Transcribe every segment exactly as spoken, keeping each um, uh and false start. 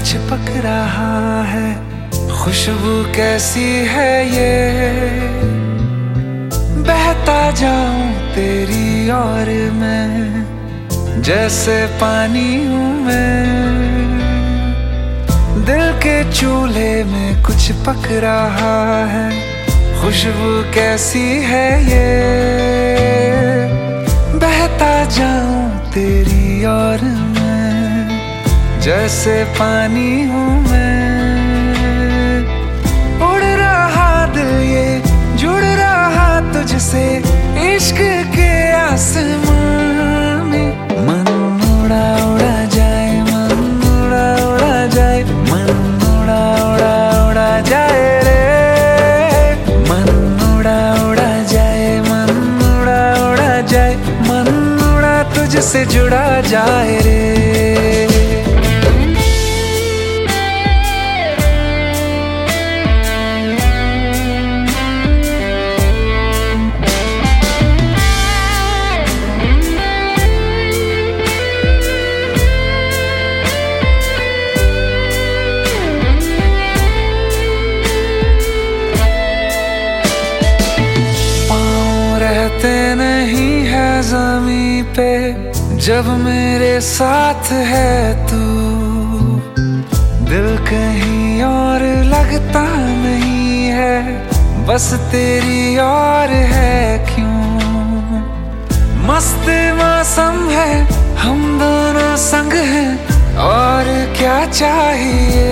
चिपक रहा है, खुशबू कैसी है ये, बहता जाऊं तेरी और मैं, जैसे पानी हूँ मैं। दिल के चूल्हे में कुछ पक रहा है, खुशबू कैसी है ये, बहता जाऊं तेरी और मैं, जैसे पानी हूँ मैं। उड़ रहा दिल ये, जुड़ रहा तुझसे इश्क के आसमान में। मन उड़ा उड़ा जाए, मन उड़ा उड़ा जाए, मन उड़ा उड़ा उड़ा जाए रे। मन उड़ा उड़ा जाए, मन उड़ा उड़ा जाए, मन उड़ा तुझसे जुड़ा जाए रे। रहते नहीं है ज़मीं पे जब मेरे साथ है तू, दिल कहीं और लगता नहीं है, बस तेरी और है क्यों। मस्त मौसम है, हम दोनों संग हैं, और क्या चाहिए।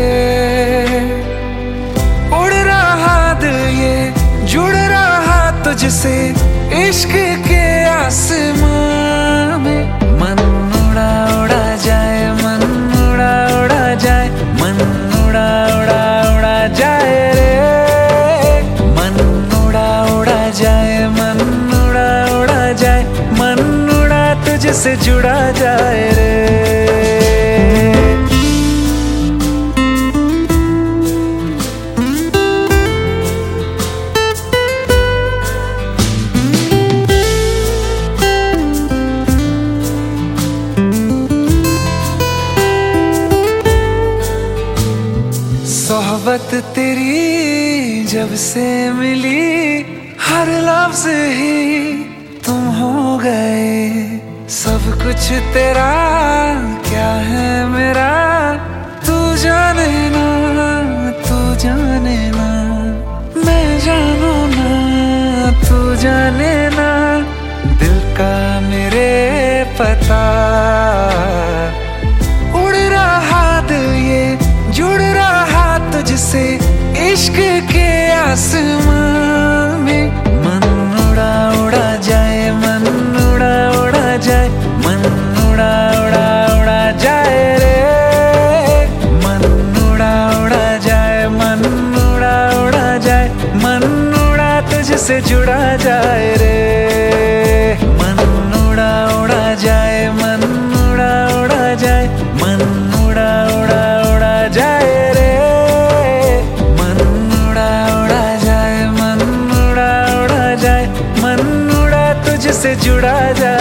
उड़ रहा दिल ये, जुड़ रहा तुझसे इश्क के आसमान में। मन उड़ा उड़ा जाए, मन उड़ा उड़ा जाए, मन उड़ा उड़ा उड़ा जाए रे। मन उड़ा उड़ा जाए, मन उड़ा उड़ा जाए, मन उड़ा तुझसे जुड़ा जाए रे। सोहबत तेरी जब से मिली, हर लफ्ज ही तुम हो गए। सब कुछ तेरा क्या है मेरा, तू जाने ना, तू जाने ना, मैं जानू ना, तू जाने ना। दिल का मेरे पता, उड़ रहा दिल ये, जुड़ रहा तुझसे इश्क के आसमान में। मन उड़ा उड़ा जाए, मन उड़ा उड़ा जाए, मन उड़ा उड़ा उड़ा जाए रे। मन उड़ा उड़ा जाए, मन उड़ा उड़ा जाए, मन उड़ा तुझसे जुड़ा जाए रे। मन उड़ा उड़ा जाए, मन उड़ा उड़ा जाए, मन उड़ा उड़ा उड़ा जाए रे। तुझसे जुड़ा जा